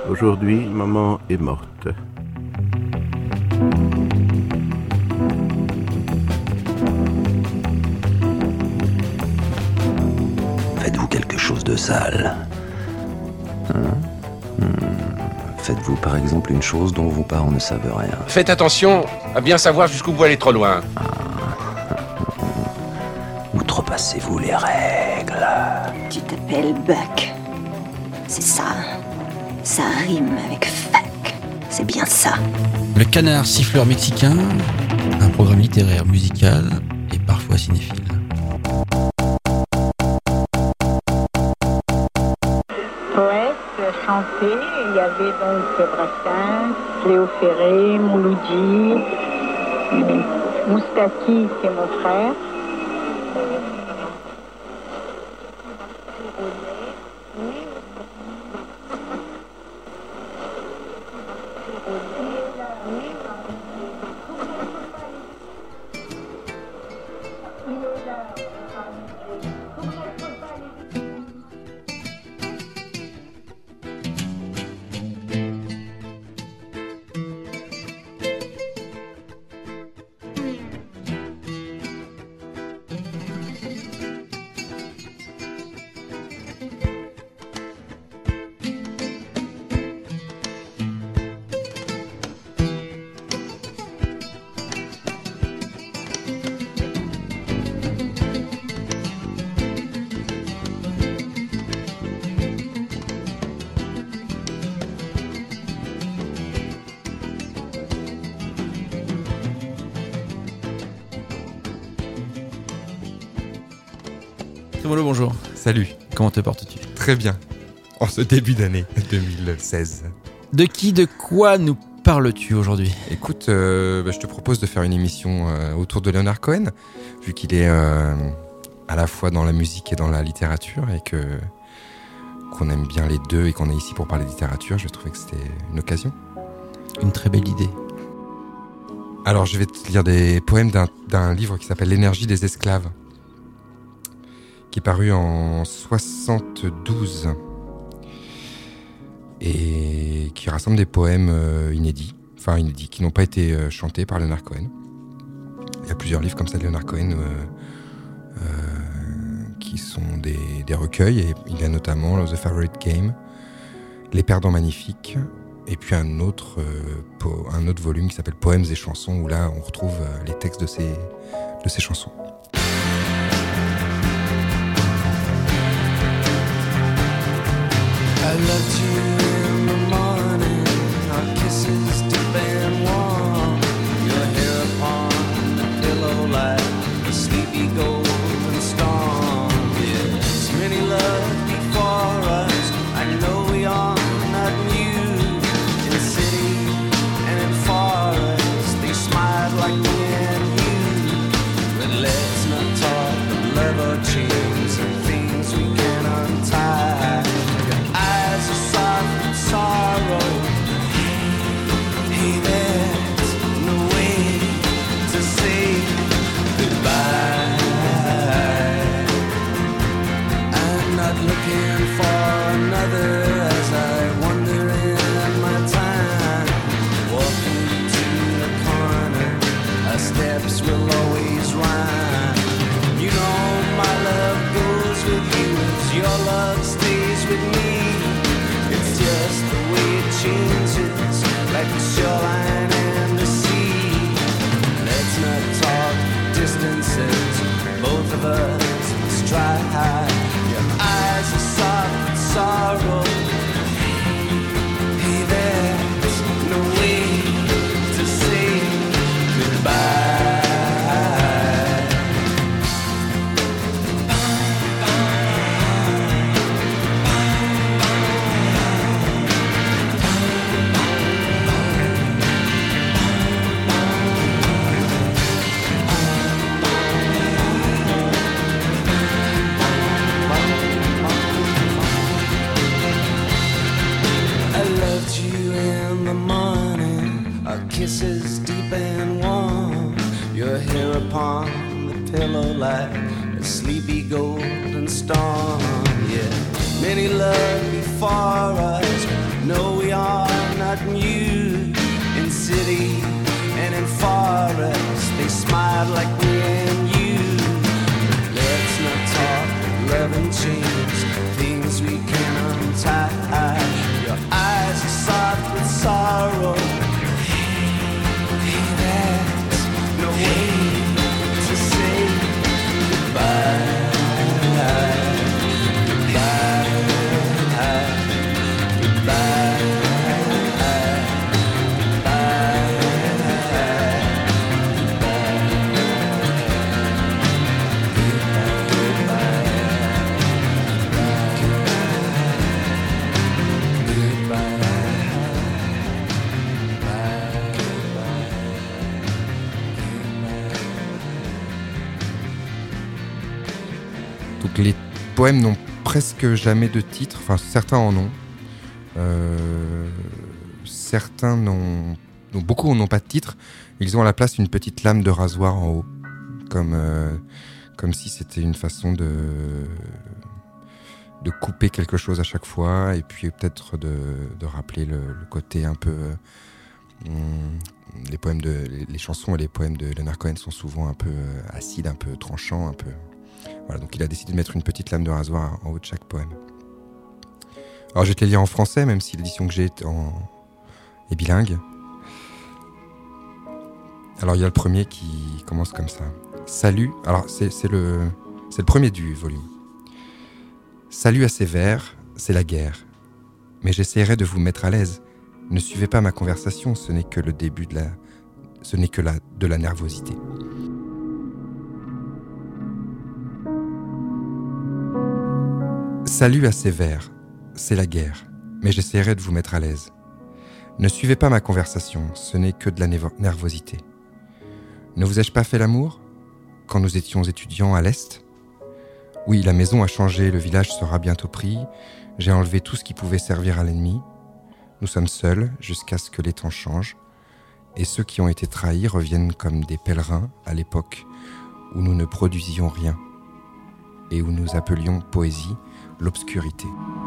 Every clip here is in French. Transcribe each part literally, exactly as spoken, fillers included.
Aujourd'hui, maman est morte. Faites-vous quelque chose de sale. Hein hmm. Faites-vous par exemple une chose dont vos parents ne savent rien. Faites attention à bien savoir jusqu'où vous allez trop loin. Ah. Outrepassez-vous les règles. Tu t'appelles Buck. C'est ça. Ça rime avec fuck. C'est bien ça. Le Canard siffleur mexicain, un programme littéraire, musical et parfois cinéphile. Poète, chanté, il y avait donc Brassens, Léo Ferré, Mouloudji, Moustaki, c'est mon frère. Trémolo, bonjour. Salut. Comment te portes-tu ? Très bien. En ce début d'année deux mille seize. De qui, de quoi nous parles-tu aujourd'hui ? Écoute, euh, bah, je te propose de faire une émission euh, autour de Leonard Cohen, vu qu'il est euh, à la fois dans la musique et dans la littérature, et que qu'on aime bien les deux et qu'on est ici pour parler de littérature. Je trouvais que c'était une occasion. Une très belle idée. Alors, je vais te lire des poèmes d'un, d'un livre qui s'appelle L'énergie des esclaves, qui est paru en soixante-douze et qui rassemble des poèmes euh, inédits, enfin inédits, qui n'ont pas été euh, chantés par Leonard Cohen. Il y a plusieurs livres comme ça de Leonard Cohen euh, euh, qui sont des, des recueils, et il y a notamment The Favorite Game, Les Perdants Magnifiques, et puis un autre, euh, po- un autre volume qui s'appelle Poèmes et chansons, où là on retrouve euh, les textes de ces, de ces chansons. I loved you in the morning, our kisses deep and warm, your hair upon the pillow like a sleepy golden storm. Yes, many love before us, I know we are not new. In city and in forest, they smiled like me and you. But let's not talk of love or chains and things we can untie. Sorrow. Hey, there's no way to say goodbye. I'm not looking for another as I wander in my time. Walking to the corner, our steps will always rhyme. You know my love goes with you as your love stays with me. It's just the way it changes, like the shoreline and the sea. Let's not talk distances, both of us must try high. Your eyes are soft with sorrow. Hey, there's no way to say goodbye. Kisses deep and warm, your hair upon the pillow like a sleepy golden storm. Yeah, many love before us, no we are chains, things we can untie. Your eyes are soft with sorrow. Hey, that's no way to say goodbye. Donc les poèmes n'ont presque jamais de titre, enfin certains en ont. Euh, certains n'ont, donc beaucoup n'ont pas de titre. Ils ont à la place une petite lame de rasoir en haut, comme euh, comme si c'était une façon de de couper quelque chose à chaque fois, et puis peut-être de, de rappeler le, le côté un peu euh, les poèmes de les, les chansons et les poèmes de Leonard Cohen sont souvent un peu euh, acides, un peu tranchants, un peu voilà. Donc il a décidé de mettre une petite lame de rasoir en haut de chaque poème. Alors je vais te les lire en français, même si l'édition que j'ai est, en... est bilingue. Alors il y a le premier qui commence comme ça. Salut, alors c'est, c'est, le, c'est le premier du volume. Salut à ces vers, c'est la guerre. Mais j'essaierai de vous mettre à l'aise. Ne suivez pas ma conversation, ce n'est que le début de la... Ce n'est que la... de la nervosité. Salut à ces vers, c'est la guerre. Mais j'essaierai de vous mettre à l'aise. Ne suivez pas ma conversation, ce n'est que de la névo- nervosité. Ne vous ai-je pas fait l'amour quand nous étions étudiants à l'Est ? Oui, la maison a changé, le village sera bientôt pris. J'ai enlevé tout ce qui pouvait servir à l'ennemi. Nous sommes seuls jusqu'à ce que les temps changent. Et ceux qui ont été trahis reviennent comme des pèlerins à l'époque où nous ne produisions rien et où nous appelions poésie l'obscurité.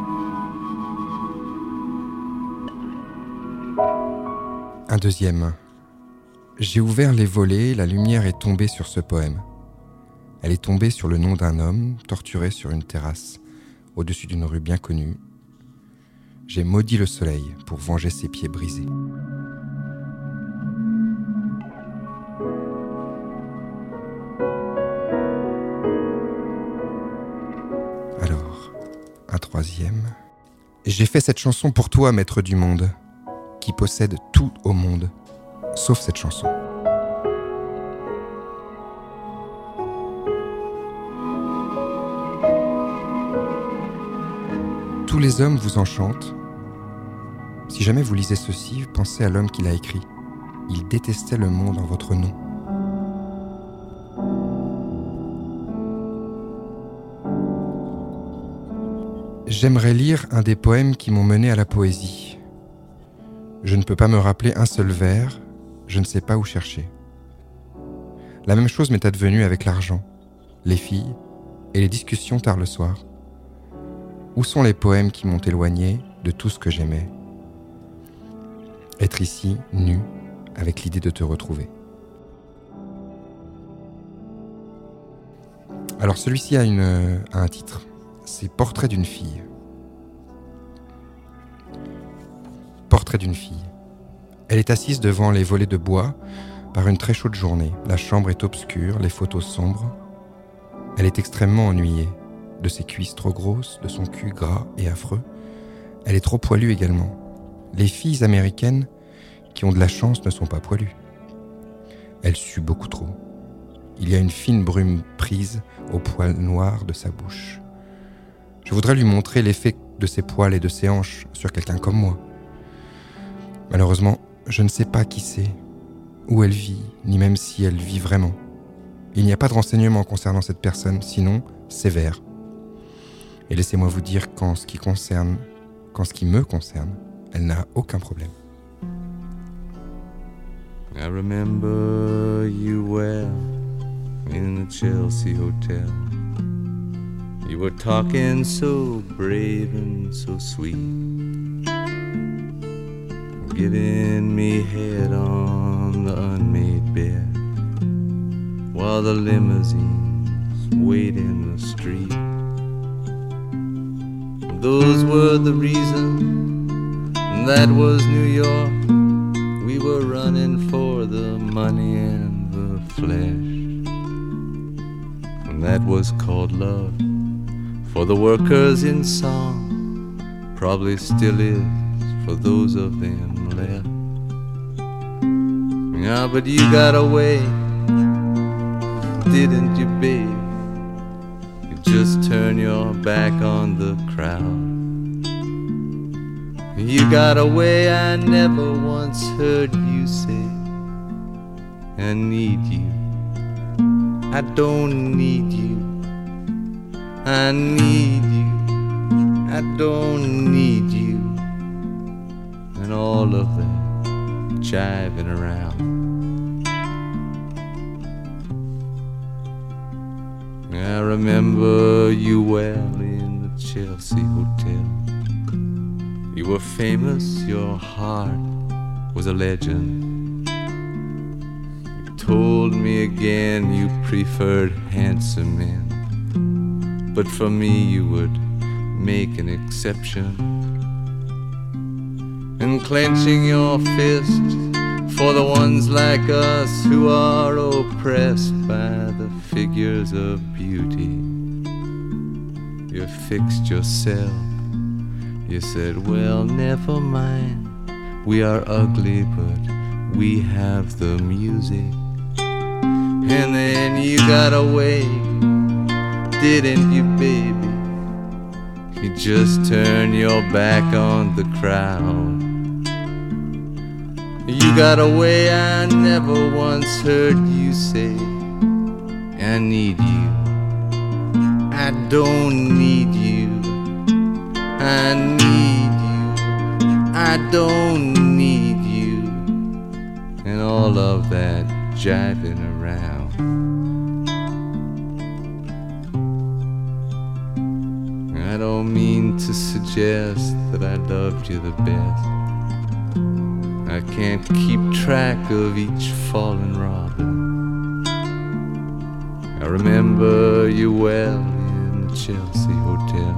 Un deuxième. J'ai ouvert les volets, la lumière est tombée sur ce poème. Elle est tombée sur le nom d'un homme torturé sur une terrasse, au-dessus d'une rue bien connue. J'ai maudit le soleil pour venger ses pieds brisés. Alors, un troisième. J'ai fait cette chanson pour toi, maître du monde, qui possède tout au monde, sauf cette chanson. Tous les hommes vous enchantent. Si jamais vous lisez ceci, pensez à l'homme qui l'a écrit. Il détestait le monde en votre nom. J'aimerais lire un des poèmes qui m'ont mené à la poésie. Je ne peux pas me rappeler un seul vers, je ne sais pas où chercher. La même chose m'est advenue avec l'argent, les filles et les discussions tard le soir. Où sont les poèmes qui m'ont éloigné de tout ce que j'aimais ? Être ici, nu, avec l'idée de te retrouver. Alors celui-ci a, une, a un titre, c'est Portrait d'une fille. Portrait d'une fille. Elle est assise devant les volets de bois par une très chaude journée. La chambre est obscure, les photos sombres. Elle est extrêmement ennuyée. De ses cuisses trop grosses, de son cul gras et affreux. Elle est trop poilue également. Les filles américaines qui ont de la chance ne sont pas poilues. Elle sue beaucoup trop. Il y a une fine brume prise au poil noir de sa bouche. Je voudrais lui montrer l'effet de ses poils et de ses hanches sur quelqu'un comme moi. Malheureusement, je ne sais pas qui c'est, où elle vit, ni même si elle vit vraiment. Il n'y a pas de renseignements concernant cette personne, sinon sévère. Et laissez-moi vous dire qu'en ce qui concerne, qu'en ce qui me concerne, elle n'a aucun problème. I remember you well in the Chelsea Hotel. You were talking so brave and so sweet, giving me head on the unmade bed while the limousines wait in the street. those were the reasons. That was New York. We were running for the money and the flesh. And that was called love for the workers in song. Probably still is for those of them left. Yeah, but you got away, didn't you, babe? You just turn your back on the crowd. You got away, I never once heard you say, I need you, I don't need you, I need you, I don't need you, and all of that jiving around. I remember you well in the Chelsea Hotel. You were famous, your heart was a legend. You told me again you preferred handsome men, but for me you would make an exception. And clenching your fist for the ones like us who are oppressed by the figures of beauty, you fixed yourself. You said, well, never mind, we are ugly, but we have the music. And then you got away, didn't you, baby? You just turned your back on the crowd. You got away, I never once heard you say, I need you, I don't need you, I need you, I don't need you, and all of that jiving around. I don't mean to suggest that I loved you the best. I can't keep track of each fallen robin. I remember you well in the Chelsea Hotel.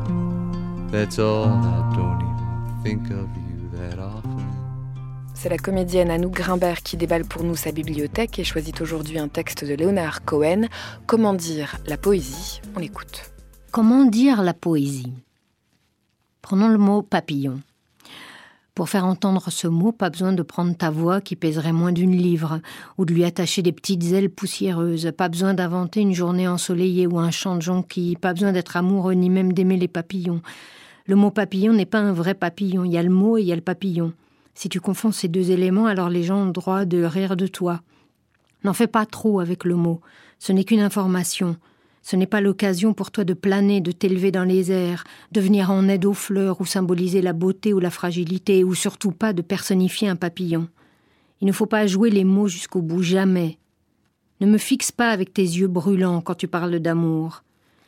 That's all, I don't even think of you that often. C'est la comédienne Anouk Grimbert qui déballe pour nous sa bibliothèque et choisit aujourd'hui un texte de Leonard Cohen. Comment dire la poésie ? On l'écoute. Comment dire la poésie ? Prenons le mot papillon. Pour faire entendre ce mot, pas besoin de prendre ta voix qui pèserait moins d'une livre, ou de lui attacher des petites ailes poussiéreuses, pas besoin d'inventer une journée ensoleillée ou un chant de jonquille, pas besoin d'être amoureux ni même d'aimer les papillons. Le mot papillon n'est pas un vrai papillon, il y a le mot et il y a le papillon. Si tu confonds ces deux éléments, alors les gens ont le droit de rire de toi. N'en fais pas trop avec le mot, ce n'est qu'une information. Ce n'est pas l'occasion pour toi de planer, de t'élever dans les airs, de venir en aide aux fleurs ou symboliser la beauté ou la fragilité, ou surtout pas de personnifier un papillon. Il ne faut pas jouer les mots jusqu'au bout, jamais. Ne me fixe pas avec tes yeux brûlants quand tu parles d'amour.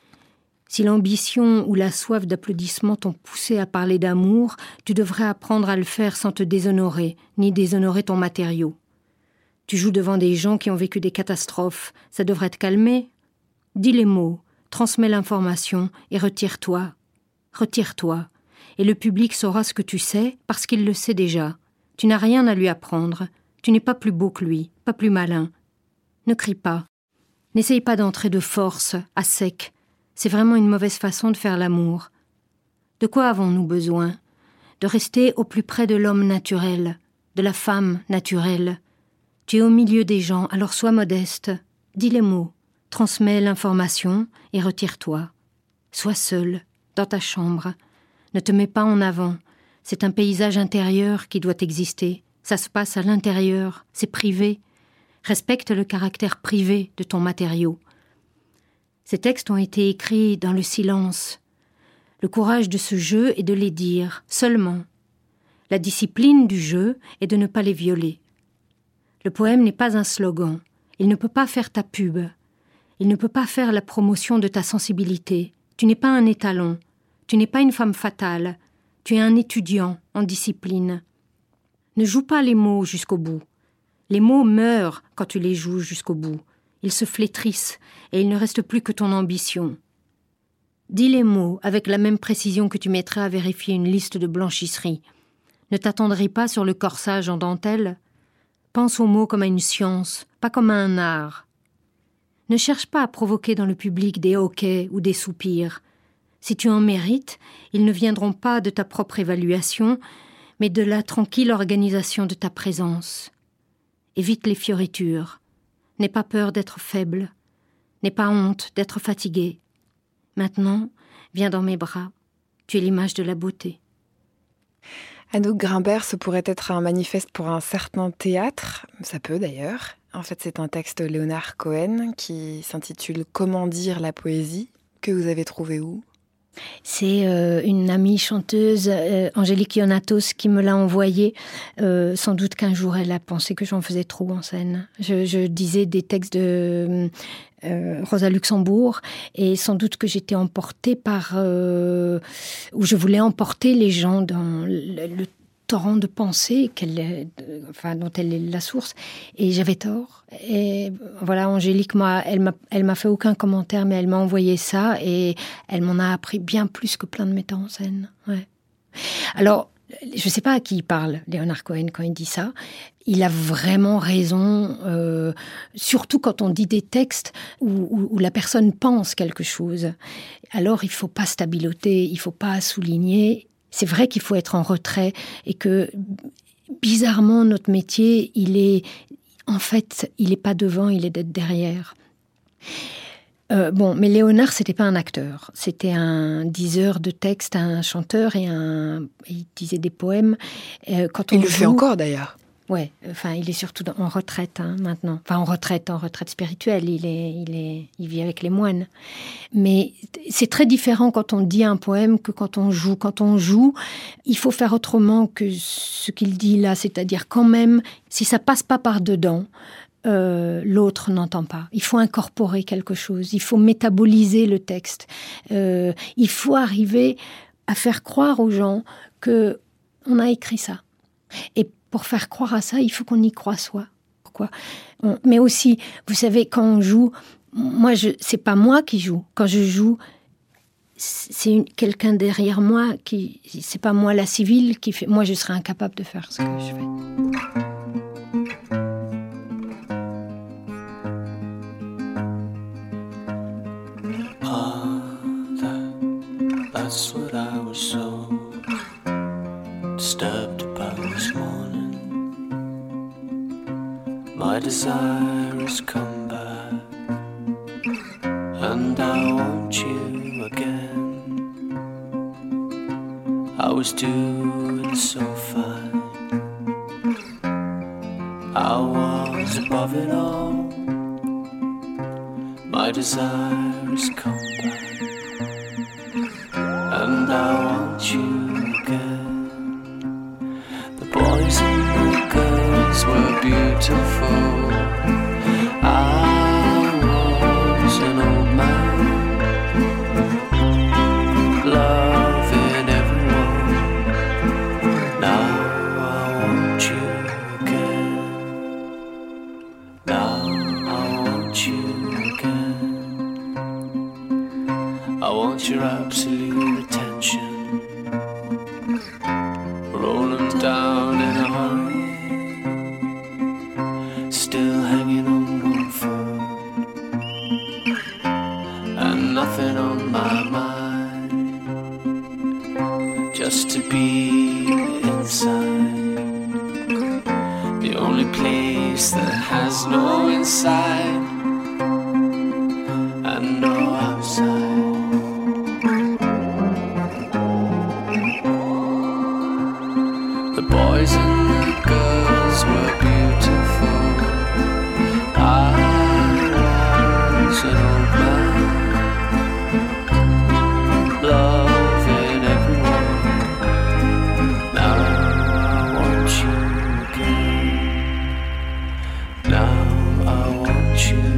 Si l'ambition ou la soif d'applaudissement t'ont poussé à parler d'amour, tu devrais apprendre à le faire sans te déshonorer, ni déshonorer ton matériau. Tu joues devant des gens qui ont vécu des catastrophes, ça devrait te calmer. Dis les mots, transmets l'information et retire-toi. Retire-toi. Et le public saura ce que tu sais parce qu'il le sait déjà. Tu n'as rien à lui apprendre. Tu n'es pas plus beau que lui, pas plus malin. Ne crie pas. N'essaye pas d'entrer de force, à sec. C'est vraiment une mauvaise façon de faire l'amour. De quoi avons-nous besoin ? De rester au plus près de l'homme naturel, de la femme naturelle. Tu es au milieu des gens, alors sois modeste. Dis les mots. Transmets l'information et retire-toi. Sois seul, dans ta chambre. Ne te mets pas en avant. C'est un paysage intérieur qui doit exister. Ça se passe à l'intérieur, c'est privé. Respecte le caractère privé de ton matériau. Ces textes ont été écrits dans le silence. Le courage de ce jeu est de les dire, seulement. La discipline du jeu est de ne pas les violer. Le poème n'est pas un slogan. Il ne peut pas faire ta pub. Il ne peut pas faire la promotion de ta sensibilité. Tu n'es pas un étalon. Tu n'es pas une femme fatale. Tu es un étudiant en discipline. Ne joue pas les mots jusqu'au bout. Les mots meurent quand tu les joues jusqu'au bout. Ils se flétrissent et il ne reste plus que ton ambition. Dis les mots avec la même précision que tu mettrais à vérifier une liste de blanchisserie. Ne t'attendris pas sur le corsage en dentelle. Pense aux mots comme à une science, pas comme à un art. Ne cherche pas à provoquer dans le public des hoquets ou des soupirs. Si tu en mérites, ils ne viendront pas de ta propre évaluation, mais de la tranquille organisation de ta présence. Évite les fioritures. N'aie pas peur d'être faible. N'aie pas honte d'être fatigué. Maintenant, viens dans mes bras. Tu es l'image de la beauté. Anouk Grimbert, ce pourrait être un manifeste pour un certain théâtre. Ça peut d'ailleurs. En fait, c'est un texte de Leonard Cohen qui s'intitule « Comment dire la poésie ?» que vous avez trouvé où ? C'est euh, une amie chanteuse, euh, Angélique Ionatos, qui me l'a envoyé. Euh, sans doute qu'un jour, elle a pensé que j'en faisais trop en scène. Je, je disais des textes de euh, Rosa Luxembourg, et sans doute que j'étais emportée par... Euh, ou je voulais emporter les gens dans le, le torrent de pensée qu'elle, enfin, dont elle est la source, et j'avais tort. Et voilà, Angélique, m'a, elle m'a, elle m'a fait aucun commentaire, mais elle m'a envoyé ça, et elle m'en a appris bien plus que plein de metteurs en scène. Ouais. Alors, je ne sais pas à qui il parle, Leonard Cohen, quand il dit ça. Il a vraiment raison, euh, surtout quand on dit des textes où, où, où la personne pense quelque chose. Alors, il ne faut pas stabiloter, il ne faut pas souligner. C'est vrai qu'il faut être en retrait et que, bizarrement, notre métier, il est, en fait, il n'est pas devant, il est d'être derrière. Euh, bon, mais Léonard, c'était pas un acteur. C'était un diseur de textes, un chanteur et un... Il disait des poèmes. Euh, quand on il le joue... fait encore, d'ailleurs. Ouais, enfin, il est surtout en retraite hein, maintenant. Enfin, en retraite, en retraite spirituelle. Il est, il est, il vit avec les moines. Mais c'est très différent quand on dit un poème que quand on joue. Quand on joue, il faut faire autrement que ce qu'il dit là. C'est-à-dire quand même, si ça passe pas par dedans, euh, l'autre n'entend pas. Il faut incorporer quelque chose. Il faut métaboliser le texte. Euh, il faut arriver à faire croire aux gens que on a écrit ça. Et pour faire croire à ça, il faut qu'on y croie soi. Pourquoi ? on, Mais aussi, vous savez, quand on joue, moi, je, c'est pas moi qui joue. Quand je joue, c'est une, quelqu'un derrière moi qui, c'est pas moi la civile qui fait. Moi, je serais incapable de faire ce que je fais. Ah, that, that's what I was so disturbed about this morning. My desire has come back, and I want you again. I was doing so fine, I was above it all. My desire has come back, and I want you again. The boys and the girls were beautiful. I was an old man, loving everyone. Now I want you again. Now I want you again. I want your absolute attention. Roll them down in a hurry, still hanging on one foot, and nothing on my mind, just to be inside, the only place that has no inside and no outside. The boys and the girls were beautiful. I was an old man, loving everyone. Now I want you again. Now I want you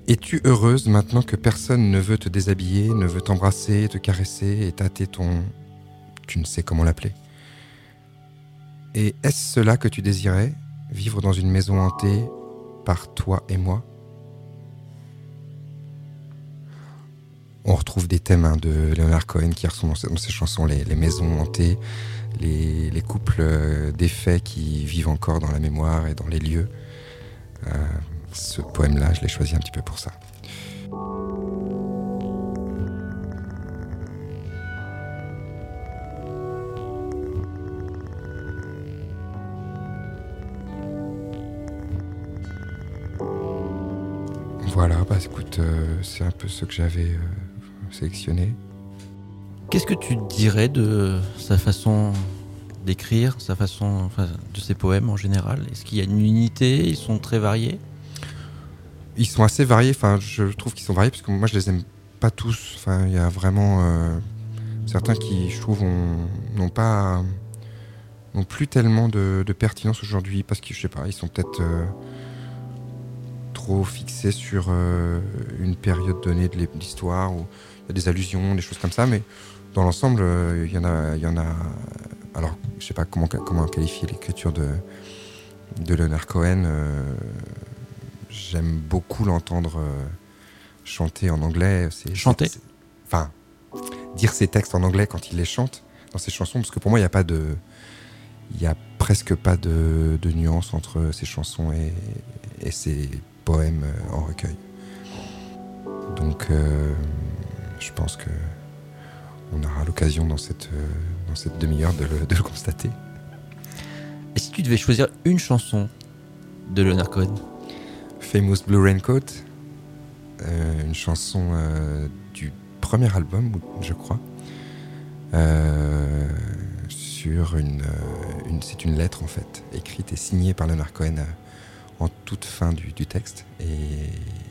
Es-tu heureuse maintenant que personne ne veut te déshabiller, ne veut t'embrasser, te caresser et tâter ton... Tu ne sais comment l'appeler. Et est-ce cela que tu désirais, vivre dans une maison hantée par toi et moi ? On retrouve des thèmes hein, de Leonard Cohen qui sont dans ses, dans ses chansons, les, les maisons hantées, les, les couples euh, défaits qui vivent encore dans la mémoire et dans les lieux. Euh, ce poème-là, je l'ai choisi un petit peu pour ça. Voilà, bah écoute, euh, c'est un peu ce que j'avais euh, sélectionné. Qu'est-ce que tu dirais de sa façon d'écrire, sa façon, enfin, de ses poèmes en général ? Est-ce qu'il y a une unité ? Ils sont très variés ? Ils sont assez variés, enfin je trouve qu'ils sont variés parce que moi je les aime pas tous. Enfin, il y a vraiment euh, certains qui, je trouve, n'ont pas, n'ont plus tellement de, de pertinence aujourd'hui parce que je sais pas, ils sont peut-être euh, trop fixés sur euh, une période donnée de l'histoire où il y a des allusions, des choses comme ça, mais dans l'ensemble, euh, il y en a, il y en a. Alors, je sais pas comment comment qualifier l'écriture de de Leonard Cohen. Euh, J'aime beaucoup l'entendre euh, chanter en anglais. C'est, chanter c'est, c'est, Enfin, dire ses textes en anglais quand il les chante dans ses chansons, parce que pour moi, il n'y a pas de... Il n'y a presque pas de, de nuance entre ses chansons et, et ses poèmes en recueil. Donc, euh, je pense que on aura l'occasion dans cette, euh, dans cette demi-heure de le, de le constater. Et si tu devais choisir une chanson de Leonard Cohen ? Famous Blue Raincoat, euh, une chanson euh, du premier album, je crois, euh, sur une, euh, une, c'est une lettre en fait, écrite et signée par Leonard Cohen euh, en toute fin du, du texte, et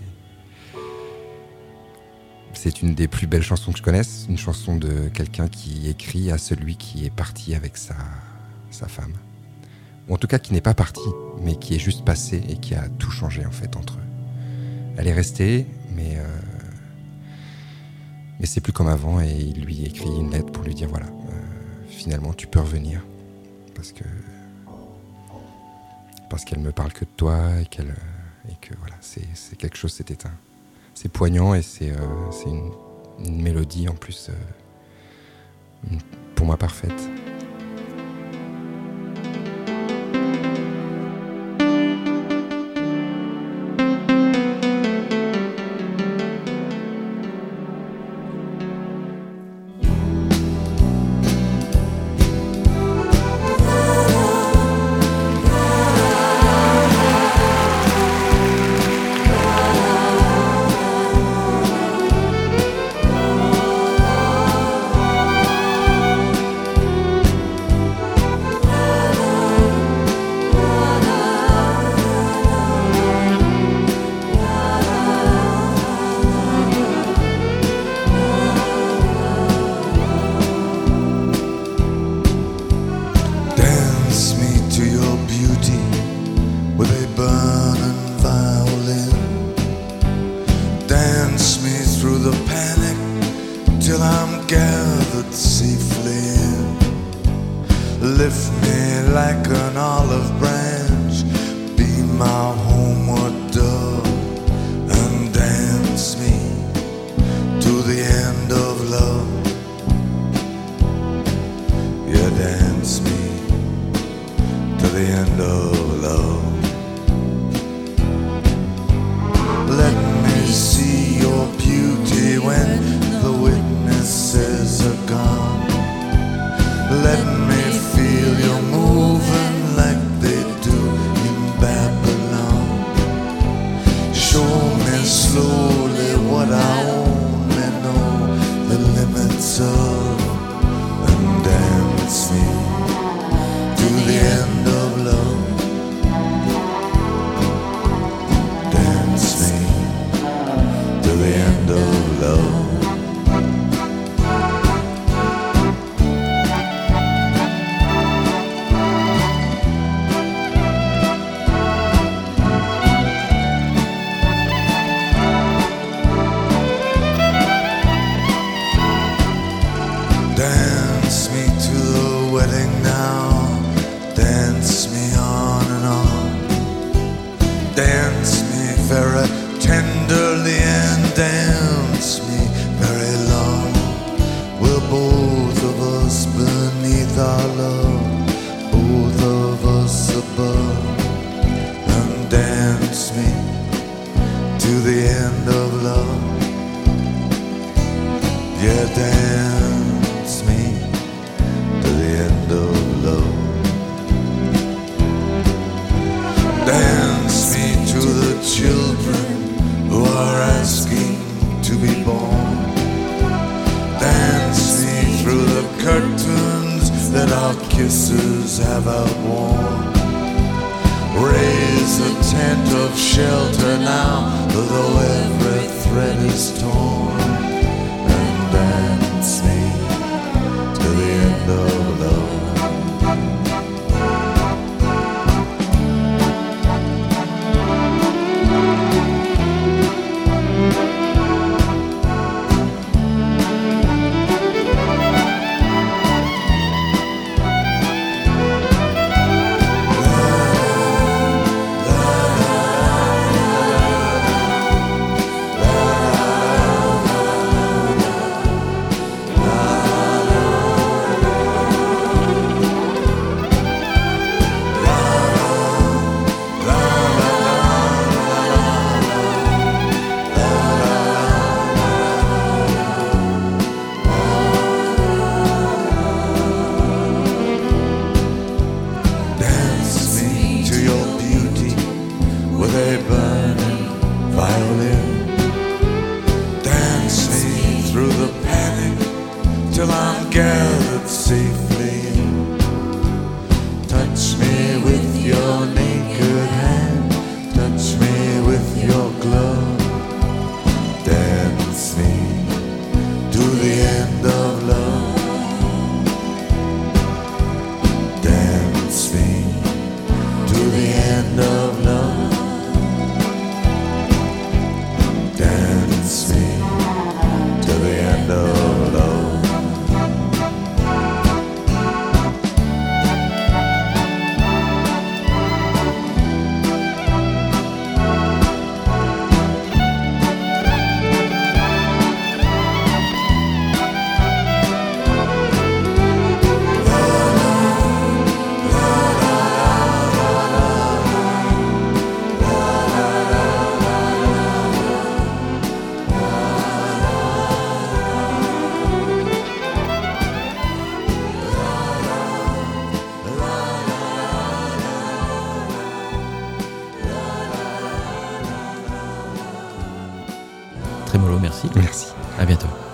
c'est une des plus belles chansons que je connaisse, une chanson de quelqu'un qui écrit à celui qui est parti avec sa, sa femme. Ou en tout cas qui n'est pas parti, mais qui est juste passé et qui a tout changé en fait entre eux. Elle est restée, mais, euh, mais c'est plus comme avant, et il lui écrit une lettre pour lui dire voilà, euh, finalement tu peux revenir, parce que parce qu'elle me parle que de toi, et, qu'elle, et que voilà, c'est, c'est quelque chose, c'est éteint. C'est poignant, et c'est, euh, c'est une, une mélodie en plus, euh, une, pour moi parfaite. Let me feel you moving like they do in Babylon. Yeah, dance me to the end of love. Dance me to the children who are asking to be born. Dance me through the curtains that our kisses have outworn. Raise a tent of shelter now, though every thread is torn. And dance me to the end of love. Trémolo, merci. Merci. À bientôt.